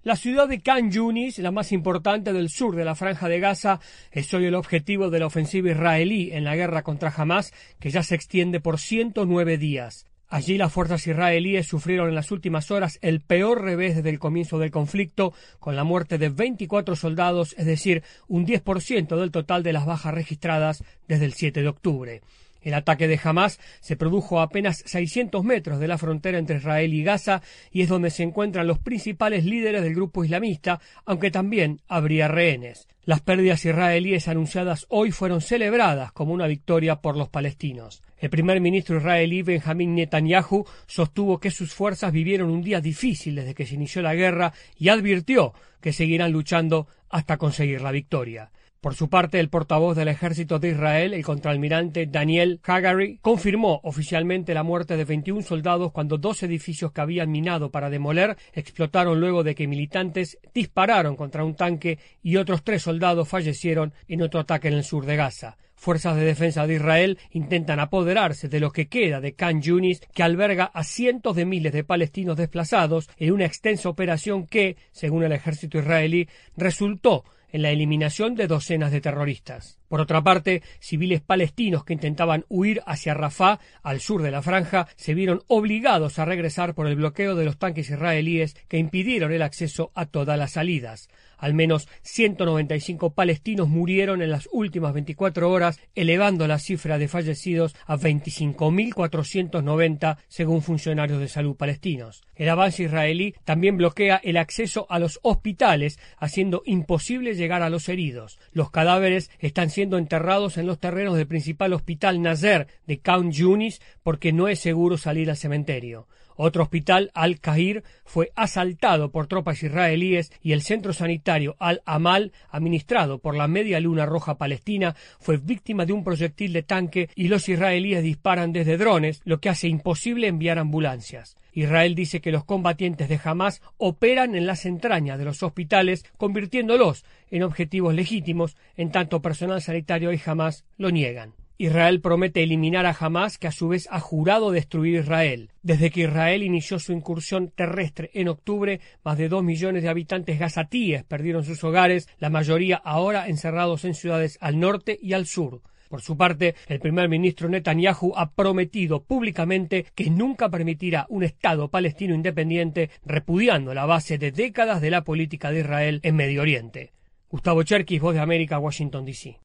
La ciudad de Khan Yunis, la más importante del sur de la Franja de Gaza, es hoy el objetivo de la ofensiva israelí en la guerra contra Hamás, que ya se extiende por 109 días. Allí las fuerzas israelíes sufrieron en las últimas horas el peor revés desde el comienzo del conflicto, con la muerte de 24 soldados, es decir, un 10% del total de las bajas registradas desde el 7 de octubre. El ataque de Hamás se produjo a apenas 600 metros de la frontera entre Israel y Gaza y es donde se encuentran los principales líderes del grupo islamista, aunque también habría rehenes. Las pérdidas israelíes anunciadas hoy fueron celebradas como una victoria por los palestinos. El primer ministro israelí Benjamin Netanyahu sostuvo que sus fuerzas vivieron un día difícil desde que se inició la guerra y advirtió que seguirán luchando hasta conseguir la victoria. Por su parte, el portavoz del ejército de Israel, el contraalmirante Daniel Hagari, confirmó oficialmente la muerte de 21 soldados cuando 2 edificios que habían minado para demoler explotaron luego de que militantes dispararon contra un tanque y otros 3 soldados fallecieron en otro ataque en el sur de Gaza. Fuerzas de defensa de Israel intentan apoderarse de lo que queda de Khan Yunis, que alberga a cientos de miles de palestinos desplazados en una extensa operación que, según el ejército israelí, resultó en la eliminación de docenas de terroristas. Por otra parte, civiles palestinos que intentaban huir hacia Rafah, al sur de la franja, se vieron obligados a regresar por el bloqueo de los tanques israelíes que impidieron el acceso a todas las salidas. Al menos 195 palestinos murieron en las últimas 24 horas, elevando la cifra de fallecidos a 25.490, según funcionarios de salud palestinos. El avance israelí también bloquea el acceso a los hospitales, haciendo imposible llegar a los heridos. Los cadáveres están siendo enterrados en los terrenos del principal hospital Nasser de Khan Yunis porque no es seguro salir al cementerio. Otro hospital, Al-Kahir, fue asaltado por tropas israelíes y el centro sanitario Al-Amal, administrado por la Media Luna Roja Palestina, fue víctima de un proyectil de tanque y los israelíes disparan desde drones, lo que hace imposible enviar ambulancias. Israel dice que los combatientes de Hamás operan en las entrañas de los hospitales, convirtiéndolos en objetivos legítimos, en tanto personal sanitario y Hamás lo niegan. Israel promete eliminar a Hamás, que a su vez ha jurado destruir Israel. Desde que Israel inició su incursión terrestre en octubre, más de 2 millones de habitantes gazatíes perdieron sus hogares, la mayoría ahora encerrados en ciudades al norte y al sur. Por su parte, el primer ministro Netanyahu ha prometido públicamente que nunca permitirá un Estado palestino independiente, repudiando la base de décadas de la política de Israel en Medio Oriente. Gustavo Cherkis, Voz de América, Washington, D.C.